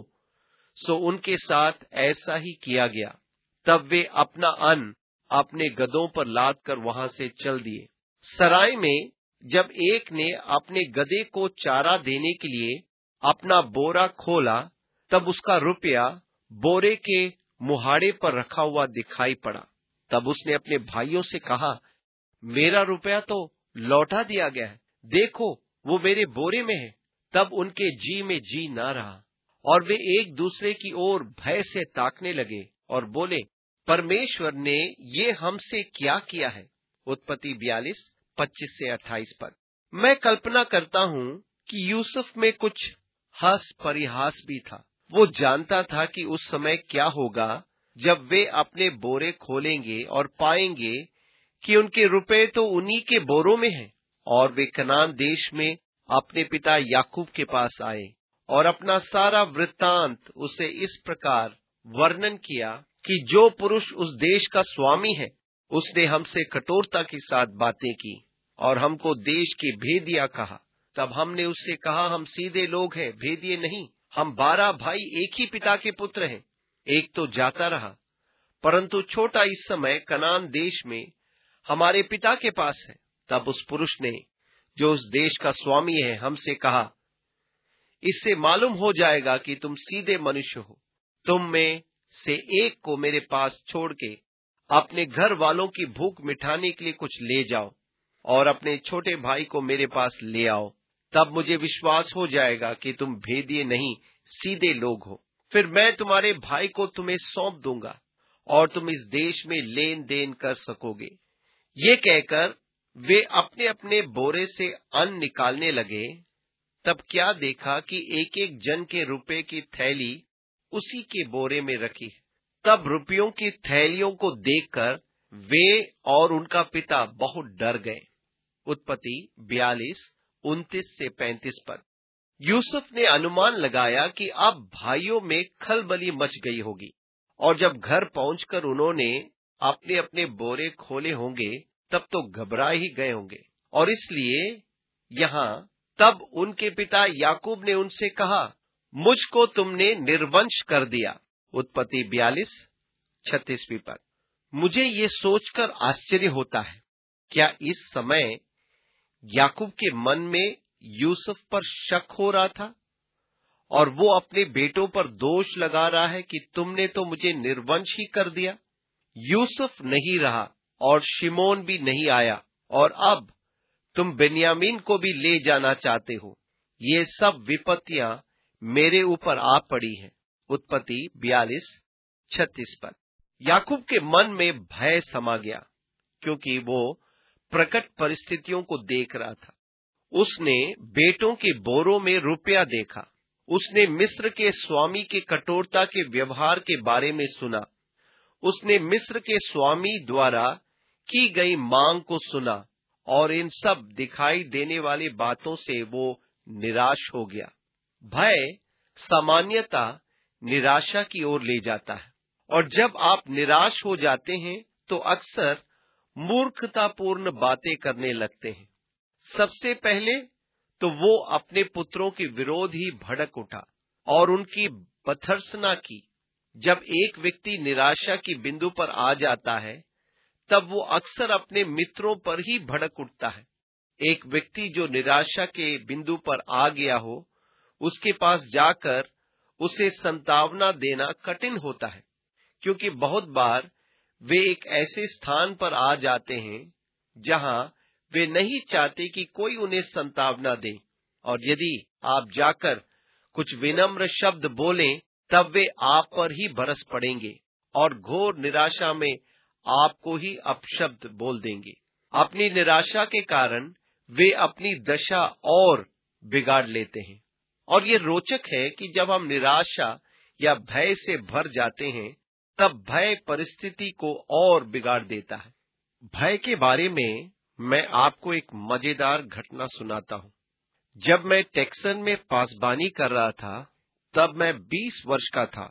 सो उनके साथ ऐसा ही किया गया। तब वे अपना अन्न अपने गधों पर लाद कर वहां से चल दिए। सराय में जब एक ने अपने गधे को चारा देने के लिए अपना बोरा खोला, तब उसका रुपया बोरे के मुहाड़े पर रखा हुआ दिखाई पड़ा। तब उसने अपने भाइयों से कहा, मेरा रुपया तो लौटा दिया गया है, देखो वो मेरे बोरे में है। तब उनके जी में जी ना रहा और वे एक दूसरे की ओर भय से ताकने लगे और बोले, परमेश्वर ने ये हमसे क्या किया है। उत्पत्ति बयालीस पच्चीस से अट्ठाईस पद। मैं कल्पना करता हूँ कि यूसुफ में कुछ हंस परिहास भी था। वो जानता था कि उस समय क्या होगा जब वे अपने बोरे खोलेंगे और पाएंगे कि उनके रुपए तो उन्हीं के बोरों में हैं। और वे कनान देश में अपने पिता याकूब के पास आए और अपना सारा वृत्तांत उसे इस प्रकार वर्णन किया कि जो पुरुष उस देश का स्वामी है उसने हमसे कठोरता के साथ बातें की और हमको देश की भेदिया कहा। तब हमने उससे कहा, हम सीधे लोग हैं, भेदिए नहीं। हम बारह भाई एक ही पिता के पुत्र हैं। एक तो जाता रहा, परंतु छोटा इस समय कनान देश में हमारे पिता के पास है। तब उस पुरुष ने जो उस देश का स्वामी है हमसे कहा, इससे मालूम हो जाएगा कि तुम सीधे मनुष्य हो। तुम में से एक को मेरे पास छोड़ के अपने घर वालों की भूख मिटाने के लिए कुछ ले जाओ और अपने छोटे भाई को मेरे पास ले आओ। तब मुझे विश्वास हो जाएगा कि तुम भेदिए नहीं, सीधे लोग हो। फिर मैं तुम्हारे भाई को तुम्हें सौंप दूंगा और तुम इस देश में लेन देन कर सकोगे। ये कहकर वे अपने अपने बोरे से अन्न निकालने लगे। तब क्या देखा कि एक एक जन के रुपए की थैली उसी के बोरे में रखी है। तब रुपयों की थैलियों को देखकर वे और उनका पिता बहुत डर गए। उत्पत्ति बयालीस उनतीस से पैंतीस पद। यूसुफ ने अनुमान लगाया कि अब भाइयों में खलबली मच गई होगी, और जब घर पहुंचकर उन्होंने अपने अपने बोरे खोले होंगे तब तो घबरा ही गए होंगे। और इसलिए यहाँ तब उनके पिता याकूब ने उनसे कहा, मुझको तुमने निर्वंश कर दिया। उत्पत्ति बयालीस छत्तीसवीं पद। मुझे ये सोचकर आश्चर्य होता है, क्या इस समय याकूब के मन में यूसुफ पर शक हो रहा था और वो अपने बेटों पर दोष लगा रहा है कि तुमने तो मुझे निर्वंश ही कर दिया। यूसुफ नहीं रहा और शिमोन भी नहीं आया, और अब तुम बेन्यामीन को भी ले जाना चाहते हो। ये सब विपत्तियां मेरे ऊपर आ पड़ी हैं। उत्पत्ति बयालीस छत्तीस पद। याकूब के मन में भय समा गया, क्योंकि वो प्रकट परिस्थितियों को देख रहा था। उसने बेटों के बोरों में रुपया देखा। उसने मिस्र के स्वामी के कठोरता के व्यवहार के बारे में सुना। उसने मिस्र के स्वामी द्वारा की गई मांग को सुना, और इन सब दिखाई देने वाली बातों से वो निराश हो गया। भय सामान्यतः निराशा की ओर ले जाता है, और जब आप निराश हो जाते हैं तो अक्सर मूर्खतापूर्ण बातें करने लगते हैं। सबसे पहले तो वो अपने पुत्रों के विरोध ही भड़क उठा और उनकी भर्त्सना की। जब एक व्यक्ति निराशा की बिंदु पर आ जाता है, तब वो अक्सर अपने मित्रों पर ही भड़क उठता है। एक व्यक्ति जो निराशा के बिंदु पर आ गया हो, उसके पास जाकर उसे सांत्वना देना कठिन होता है, क्योंकि बहुत बार वे एक ऐसे स्थान पर आ जाते हैं जहां वे नहीं चाहते कि कोई उन्हें सांत्वना दे, और यदि आप जाकर कुछ विनम्र शब्द बोलें, तब वे आप पर ही बरस पड़ेंगे और घोर निराशा में आपको ही अपशब्द बोल देंगे। अपनी निराशा के कारण वे अपनी दशा और बिगाड़ लेते हैं। और ये रोचक है कि जब हम निराशा या भय से भर जाते हैं, तब भय परिस्थिति को और बिगाड़ देता है। भय के बारे में मैं आपको एक मजेदार घटना सुनाता हूँ। जब मैं टेक्सन में पासबानी कर रहा था, तब मैं बीस वर्ष का था।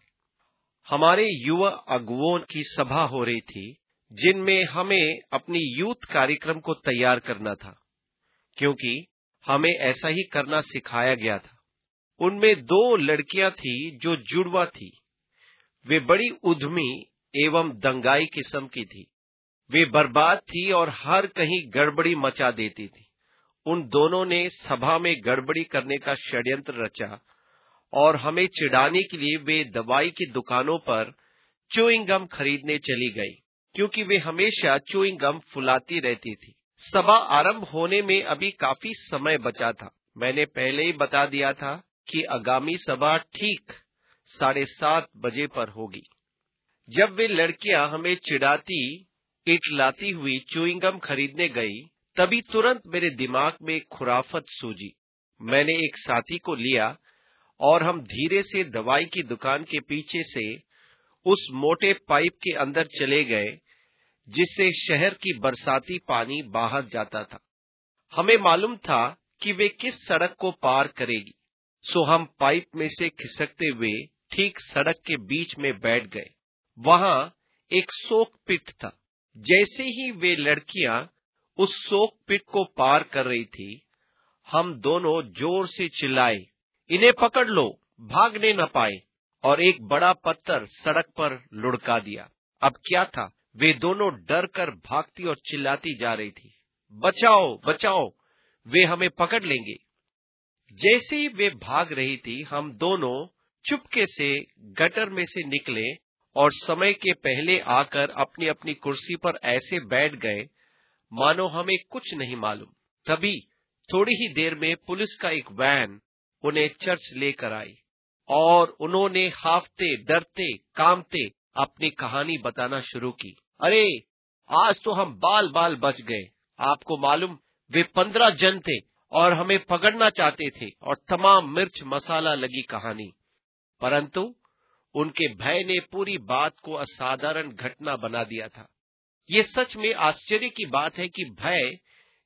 हमारे युवा अगुओं की सभा हो रही थी, जिनमें हमें अपनी यूथ कार्यक्रम को तैयार करना था, क्योंकि हमें ऐसा ही करना सिखाया गया था। उनमें दो लड़कियां थी जो जुड़वा थी। वे बड़ी उद्यमी एवं दंगाई किस्म की थी। वे बर्बाद थी और हर कहीं गड़बड़ी मचा देती थी। उन दोनों ने सभा में गड़बड़ी करने का षड्यंत्र रचा, और हमें चिढ़ाने के लिए वे दवाई की दुकानों पर च्युइंग गम खरीदने चली गई, क्योंकि वे हमेशा च्युइंग गम फुलाती रहती थी। सभा आरंभ होने में अभी काफी समय बचा था। मैंने पहले ही बता दिया था कि आगामी सभा ठीक साढ़े सात बजे पर होगी। जब वे लड़कियां हमें चिढ़ाती इटलाती हुई च्युइंग गम खरीदने गई, तभी तुरंत मेरे दिमाग में एक खुराफत सूझी। मैंने एक साथी को लिया और हम धीरे से दवाई की दुकान के पीछे से उस मोटे पाइप के अंदर चले गए, जिससे शहर की बरसाती पानी बाहर जाता था। हमें मालूम था कि वे किस सड़क को पार करेगी, सो हम पाइप में से खिसकते हुए ठीक सड़क के बीच में बैठ गए। वहां एक सोक पिट था। जैसे ही वे लड़कियां उस सोक पिट को पार कर रही थी, हम दोनों जोर से चिल्लाए, इन्हें पकड़ लो, भागने न पाए, और एक बड़ा पत्थर सड़क पर लुढ़का दिया। अब क्या था, वे दोनों डर कर भागती और चिल्लाती जा रही थी, बचाओ बचाओ, वे हमें पकड़ लेंगे। जैसे ही वे भाग रही थी, हम दोनों चुपके से गटर में से निकले और समय के पहले आकर अपनी अपनी कुर्सी पर ऐसे बैठ गए मानो हमें कुछ नहीं मालूम। तभी थोड़ी ही देर में पुलिस का एक वैन उन्हें चर्च लेकर आई, और उन्होंने हाफते डरते कांपते अपनी कहानी बताना शुरू की। अरे, आज तो हम बाल बाल बच गए। आपको मालूम, वे पंद्रह जन थे और हमें पकड़ना चाहते थे, और तमाम मिर्च मसाला लगी कहानी। परंतु उनके भय ने पूरी बात को असाधारण घटना बना दिया था। ये सच में आश्चर्य की बात है कि भय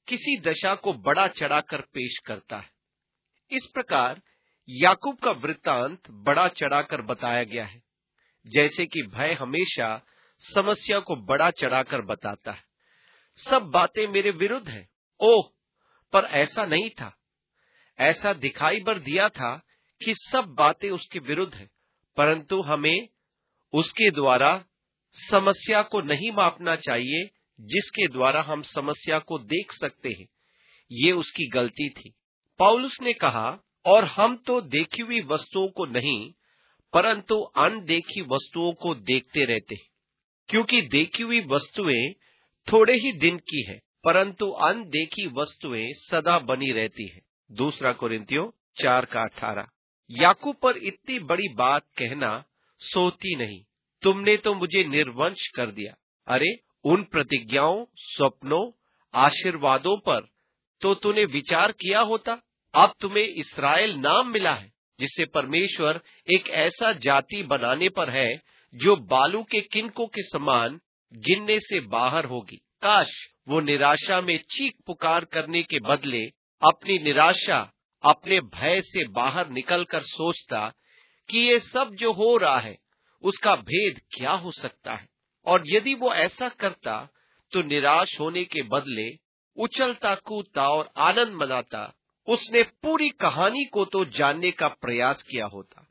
किसी दशा को बड़ा चढ़ाकर पेश करता है। इस प्रकार याकूब का वृत्तांत बड़ा चढ़ाकर बताया गया है, जैसे कि भय हमेशा समस्या को बड़ा चढ़ाकर बताता है। सब बातें मेरे विरुद्ध हैं। ओह, पर ऐसा नहीं था। ऐसा दिखाई पर दिया था कि सब बातें उसके विरुद्ध हैं, परंतु हमें उसके द्वारा समस्या को नहीं मापना चाहिए, जिसके द्वारा हम समस्या को देख सकते हैं। ये उसकी गलती थी। पौलुस ने कहा, और हम तो देखी हुई वस्तुओं को नहीं, परंतु अनदेखी वस्तुओं को देखते रहते हैं, क्योंकि देखी हुई वस्तुएं थोड़े ही दिन की है, परंतु अनदेखी वस्तुएं सदा बनी रहती है। दूसरा कोरिन्थियों चार का अठारह। याकूब पर इतनी बड़ी बात कहना सोती नहीं। तुमने तो मुझे निर्वंश कर दिया। अरे, उन प्रतिज्ञाओं, स्वप्नों, आशीर्वादों पर तो तूने विचार किया होता। अब तुम्हें इस्राएल नाम मिला है, जिसे परमेश्वर एक ऐसा जाति बनाने पर है जो बालू के किनकों के समान गिनने से बाहर होगी। काश वो निराशा में चीख पुकार करने के बदले अपनी निराशा, अपने भय से बाहर निकलकर सोचता कि ये सब जो हो रहा है उसका भेद क्या हो सकता है। और यदि वो ऐसा करता तो निराश होने के बदले उछलता कूदता और आनंद मनाता। उसने पूरी कहानी को तो जानने का प्रयास किया होता।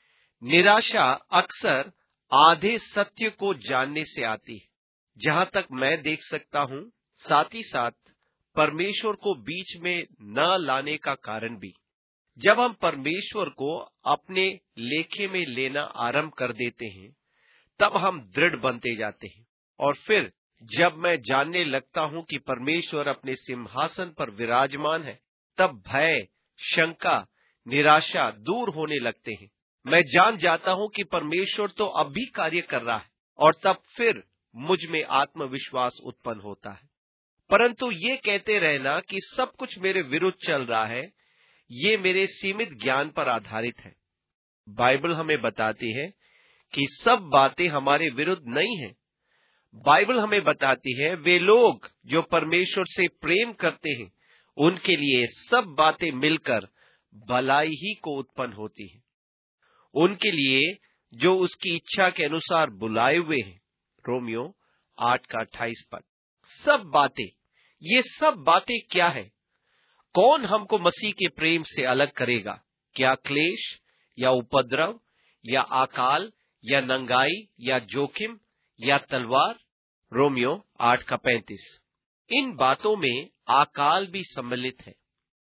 निराशा अक्सर आधे सत्य को जानने से आती है, जहां तक मैं देख सकता हूं। साथ ही साथ परमेश्वर को बीच में न लाने का कारण भी। जब हम परमेश्वर को अपने लेखे में लेना आरंभ कर देते हैं, तब हम दृढ़ बनते जाते हैं। और फिर जब मैं जानने लगता हूं कि परमेश्वर अपने सिंहासन पर विराजमान है, तब भय, शंका, निराशा दूर होने लगते हैं। मैं जान जाता हूं कि परमेश्वर तो अब भी कार्य कर रहा है, और तब फिर मुझ में आत्मविश्वास उत्पन्न होता है। परंतु ये कहते रहना कि सब कुछ मेरे विरुद्ध चल रहा है, ये मेरे सीमित ज्ञान पर आधारित है। बाइबल हमें बताती है कि सब बातें हमारे विरुद्ध नहीं हैं। बाइबल हमें बताती है वे लोग जो परमेश्वर से प्रेम करते हैं, उनके लिए सब बातें मिलकर भलाई ही को उत्पन्न होती है। उनके लिए जो उसकी इच्छा के अनुसार बुलाए हुए हैं। रोमियो आठ का अट्ठाईस पद। सब बातें, ये सब बातें क्या है? कौन हमको मसीह के प्रेम से अलग करेगा? क्या क्लेश या उपद्रव या अकाल या नंगाई या जोखिम या तलवार? रोमियो आठ का पैंतीस। इन बातों में अकाल भी सम्मिलित है,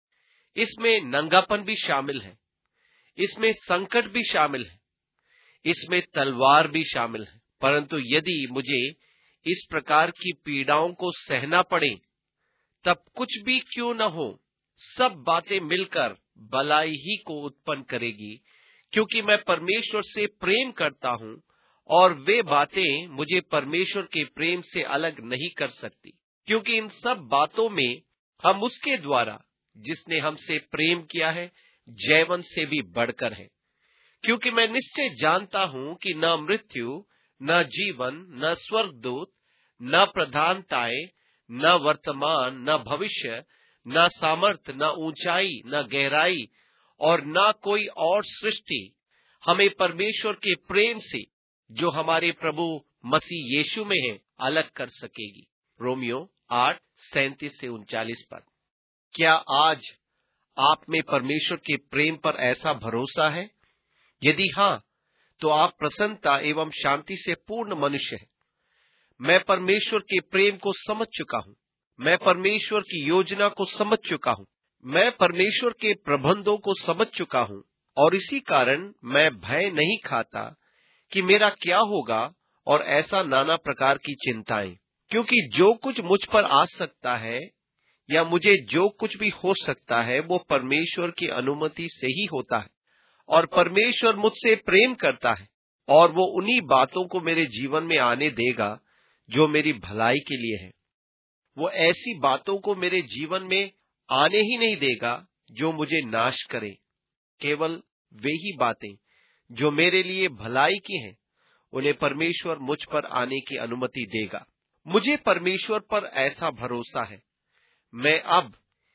इसमें नंगापन भी शामिल है, इसमें संकट भी शामिल है, इसमें तलवार भी शामिल है। परंतु यदि मुझे इस प्रकार की पीड़ाओं को सहना पड़े, तब कुछ भी क्यों न हो, सब बातें मिलकर भलाई ही को उत्पन्न करेगी, क्योंकि मैं परमेश्वर से प्रेम करता हूं और वे बातें मुझे परमेश्वर के प्रेम से अलग नहीं कर सकती, क्योंकि इन सब बातों में हम उसके द्वारा जिसने हमसे प्रेम किया है जैवन से भी बढ़कर है। क्योंकि मैं निश्चय जानता हूं कि न मृत्यु, न जीवन, न स्वर्गदूत, न प्रधानताएं, न वर्तमान, न भविष्य, न सामर्थ, न ऊंचाई, न गहराई और न कोई और सृष्टि हमें परमेश्वर के प्रेम से जो हमारे प्रभु मसीह यीशु में है अलग कर सकेगी। रोमियो आठ सैंतीस से उनचालीस पद। क्या आज आप में परमेश्वर के प्रेम पर ऐसा भरोसा है? यदि हां, तो आप प्रसन्नता एवं शांति से पूर्ण मनुष्य हैं। मैं परमेश्वर के प्रेम को समझ चुका हूं। मैं परमेश्वर की योजना को समझ चुका हूं। मैं परमेश्वर के प्रबंधों को समझ चुका हूं, और इसी कारण मैं भय नहीं खाता कि मेरा क्या होगा और ऐसा नाना प्रकार की चिंताएं, क्योंकि जो कुछ मुझ पर आ सकता है या मुझे जो कुछ भी हो सकता है वो परमेश्वर की अनुमति से ही होता है, और परमेश्वर मुझसे प्रेम करता है और वो उन्हीं बातों को मेरे जीवन में आने देगा जो मेरी भलाई के लिए है। वो ऐसी बातों को मेरे जीवन में आने ही नहीं देगा जो मुझे नाश करे। केवल वे ही बातें जो मेरे लिए भलाई की हैं, उन्हें परमेश्वर मुझ पर आने की अनुमति देगा। मुझे परमेश्वर पर ऐसा भरोसा है। मैं अब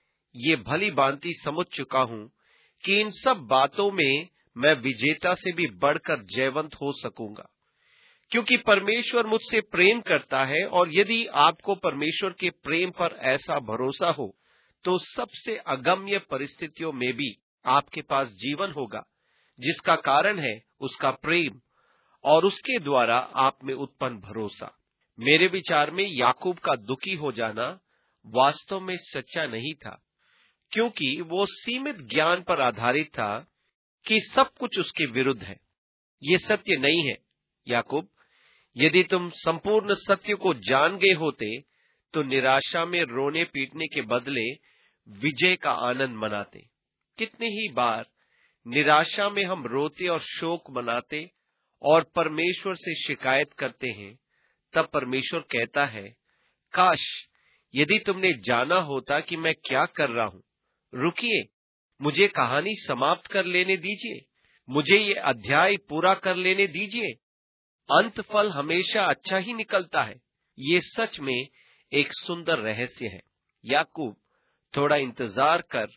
ये भली भांति समझ चुका हूं कि इन सब बातों में मैं विजेता से भी बढ़कर जयवंत हो सकूंगा, क्योंकि परमेश्वर मुझसे प्रेम करता है। और यदि आपको परमेश्वर के प्रेम पर ऐसा भरोसा हो तो सबसे अगम्य परिस्थितियों में भी आपके पास जीवन होगा, जिसका कारण है उसका प्रेम और उसके द्वारा आप में उत्पन्न भरोसा। मेरे विचार में याकूब का दुखी हो जाना वास्तव में सच्चा नहीं था, क्योंकि वो सीमित ज्ञान पर आधारित था कि सब कुछ उसके विरुद्ध है। ये सत्य नहीं है। याकूब, यदि तुम संपूर्ण सत्य को जान गए होते तो निराशा में रोने पीटने के बदले विजय का आनंद मनाते। कितनी ही बार निराशा में हम रोते और शोक मनाते और परमेश्वर से शिकायत करते हैं, तब परमेश्वर कहता है, काश यदि तुमने जाना होता कि मैं क्या कर रहा हूं। रुकिए, मुझे कहानी समाप्त कर लेने दीजिए, मुझे ये अध्याय पूरा कर लेने दीजिए। अंत फल हमेशा अच्छा ही निकलता है। ये सच में एक सुंदर रहस्य है। याकूब, थोड़ा इंतजार कर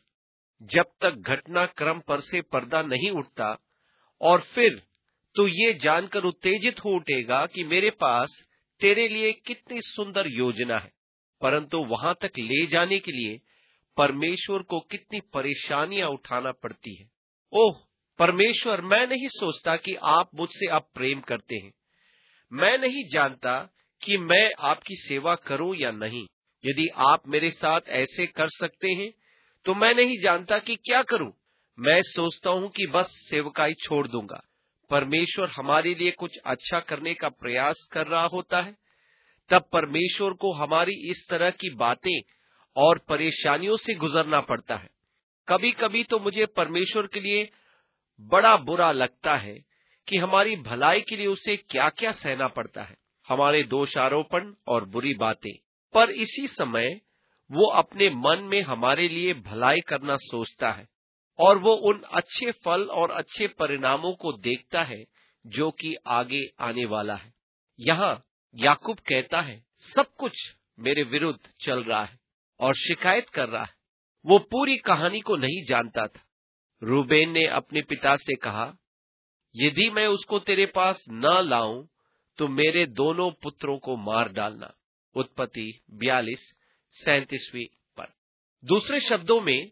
जब तक घटनाक्रम पर से पर्दा नहीं उठता, और फिर तो ये जानकर उत्तेजित हो उठेगा कि मेरे पास तेरे लिए कितनी सुंदर योजना है। परंतु वहां तक ले जाने के लिए परमेश्वर को कितनी परेशानियां उठाना पड़ती है। ओह परमेश्वर, मैं नहीं सोचता कि आप मुझसे अब प्रेम करते हैं। मैं नहीं जानता कि मैं आपकी सेवा करूं या नहीं। यदि आप मेरे साथ ऐसे कर सकते हैं तो मैं नहीं जानता कि क्या करूं। मैं सोचता हूं कि बस सेवकाई छोड़ दूंगा। परमेश्वर हमारे लिए कुछ अच्छा करने का प्रयास कर रहा होता है, तब परमेश्वर को हमारी इस तरह की बातें और परेशानियों से गुजरना पड़ता है। कभी कभी तो मुझे परमेश्वर के लिए बड़ा बुरा लगता है कि हमारी भलाई के लिए उसे क्या क्या सहना पड़ता है, हमारे दोषारोपण और बुरी बातें। पर इसी समय वो अपने मन में हमारे लिए भलाई करना सोचता है, और वो उन अच्छे फल और अच्छे परिणामों को देखता है जो कि आगे आने वाला है। यहाँ याकूब कहता है, सब कुछ मेरे विरुद्ध चल रहा है और शिकायत कर रहा है। वो पूरी कहानी को नहीं जानता था। रूबेन ने अपने पिता से कहा, यदि मैं उसको तेरे पास न लाऊं तो मेरे दोनों पुत्रों को मार डालना। उत्पत्ति बयालीस सैंतीसवीं पर। दूसरे शब्दों में,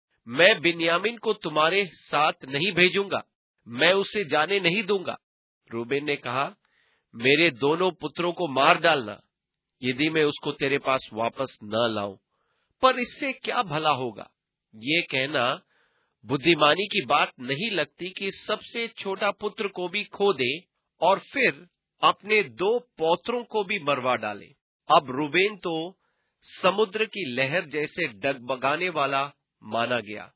मैं बिन्यामीन को तुम्हारे साथ नहीं भेजूंगा, मैं उसे जाने नहीं दूंगा। रूबेन ने कहा, मेरे दोनों पुत्रों को मार डालना यदि मैं उसको तेरे पास वापस न लाऊं। पर इससे क्या भला होगा? ये कहना बुद्धिमानी की बात नहीं लगती कि सबसे छोटा पुत्र को भी खो दे और फिर अपने दो पौत्रों को भी मरवा डाले। अब रूबेन तो समुद्र की लहर जैसे डगमगाने वाला माना गया।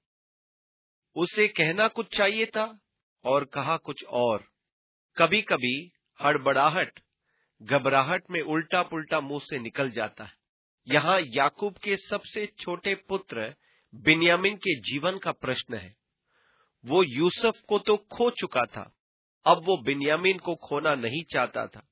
उसे कहना कुछ चाहिए था और कहा कुछ और। कभी कभी हड़बड़ाहट घबराहट में उल्टा पुल्टा मुंह से निकल जाता है। यहाँ याकूब के सबसे छोटे पुत्र बिन्यामीन के जीवन का प्रश्न है। वो यूसुफ को तो खो चुका था, अब वो बिन्यामीन को खोना नहीं चाहता था।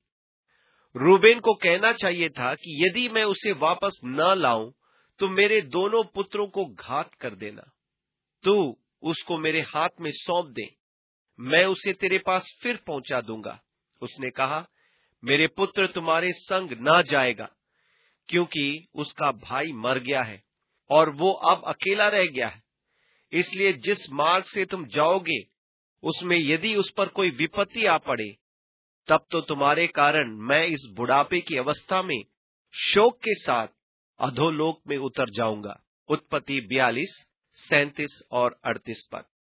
रूबेन को कहना चाहिए था कि यदि मैं उसे वापस न लाऊं तो मेरे दोनों पुत्रों को घात कर देना। तू उसको मेरे हाथ में सौंप दे, मैं उसे तेरे पास फिर पहुंचा दूंगा। उसने कहा, मेरे पुत्र तुम्हारे संग न जाएगा, क्योंकि उसका भाई मर गया है और वो अब अकेला रह गया है। इसलिए जिस मार्ग से तुम जाओगे उसमें यदि उस पर कोई विपत्ति आ पड़े, तब तो तुम्हारे कारण मैं इस बुढ़ापे की अवस्था में शोक के साथ अधोलोक में उतर जाऊंगा। उत्पत्ति बयालीस सैंतीस और अड़तीस पर।